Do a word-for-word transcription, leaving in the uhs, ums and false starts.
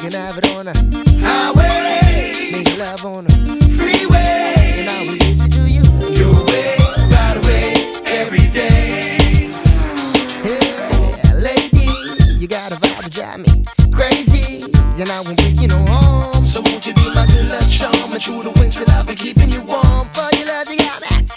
can have it on a highway, make love on a freeway, and I will get you to you. your way, right away, every day. Yeah, lady, you got a vibe to drive me crazy, and I won't break you no harm. So won't you be my good luck charm, and through the winter I'll be keeping you warm. For your love, you got that